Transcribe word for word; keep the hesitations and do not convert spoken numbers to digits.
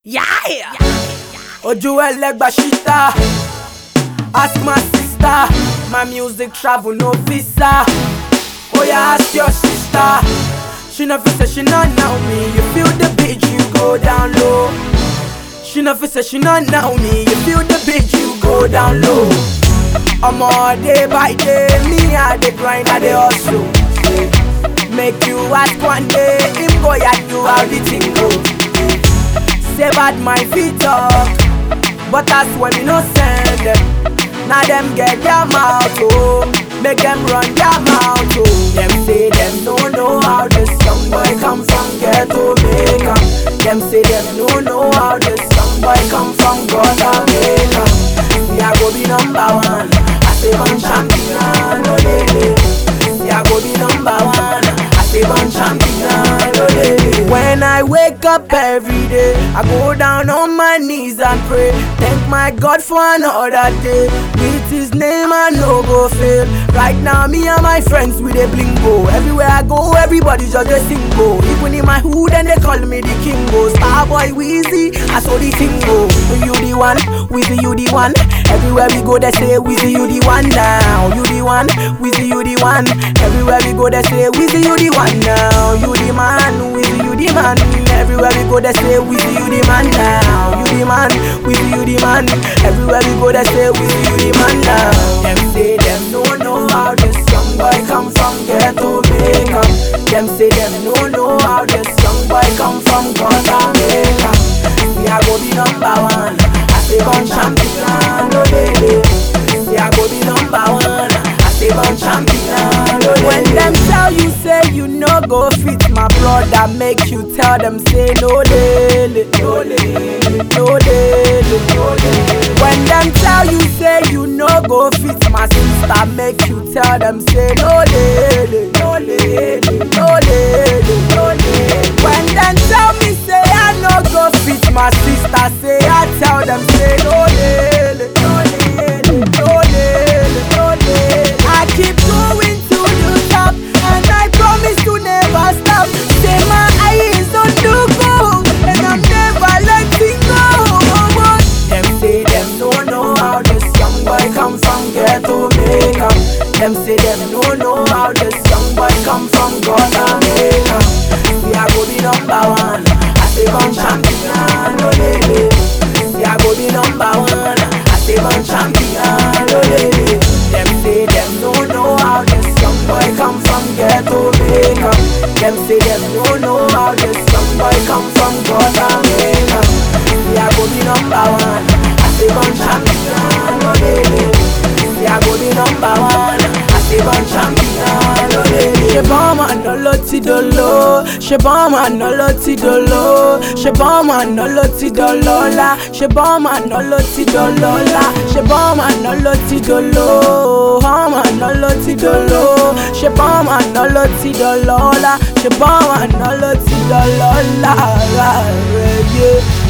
Yeah! Ojuel Legbashita. Ask my sister. My music travel no visa. Oh yeah, ask your sister. She never say she not know me. You feel the beat, you go down low. She never say she not know me. You feel the beat, you go down low. I'm all day by day. Me I dey grind, I dey hustle. Make you ask one day. Him go at you how the thing go. Say bad my feet talk, but that's when we no send them. Now them get their mouth, oh. Make them run their mouth, oh. Them say them no know how this young boy come from ghetto Jamaica. Them say them no know how this young boy come from Jamaica. See I go be number one, I say one champion, oh lady. See I go be number one, I say one champion, oh lady. When I wake up every day, I go down on my knees and pray. Thank my God for another day. With his name I no go fail. Right now me and my friends with a blingo. Everywhere I go, everybody just a single. Even in my hood and they call me the Kingo. Starboy Weezy, I saw the thing go. You the one, Weezy you the one. Everywhere we go they say Weezy you the one now. You the one, Weezy you the one. Everywhere we go they say Weezy you the one now. You the man, Weezy you the man. Everywhere we go they say Weezy you the man now. You the man, Weezy you the man. Everywhere we go they say Weezy you the man now. Them say them no know how this young boy come from ghetto Jamaica. Them say them no know how this young boy come from Jamaica. See I go be number one, I say one champion, oh baby. See I go be number one, I say one champion, oh baby. When them tell you say you no go fit, my brother make you tell them say no lele, no lele, no lele, no lele. When them tell you say you no go fit, my sister make you tell them say no lele, no lele, no lele, no lele. When them tell me say I no go fit, my sister say I tell them say no lele, no lele, no lele, no lele. I keep going to the top and I promise to never stop. Say my eyes on the goal and I'm never letting go. Them say them no know how this young boy come from ghetto Jamaica. Them say them no know how this young boy come from Jamaica. See I go be number one, I say one champion, oh lady. See I go be number one, I say one champion, oh lady. Them say them no know how this young boy come from ghetto Jamaica. Them say them no know how this young boy come from Jamaica. See I go be number one, I say one champion, oh lady. See I go be number one, I say one champion, oh lady. She bomb and no loti dolo, she bomb and no loti dolo, she bomb and no loti dolola, she bomb and no loti dolola, she bomb and no loti dolo, bomb and no loti dolo, she bomb and no loti dolola, she bomb and no loti dolola, yeah.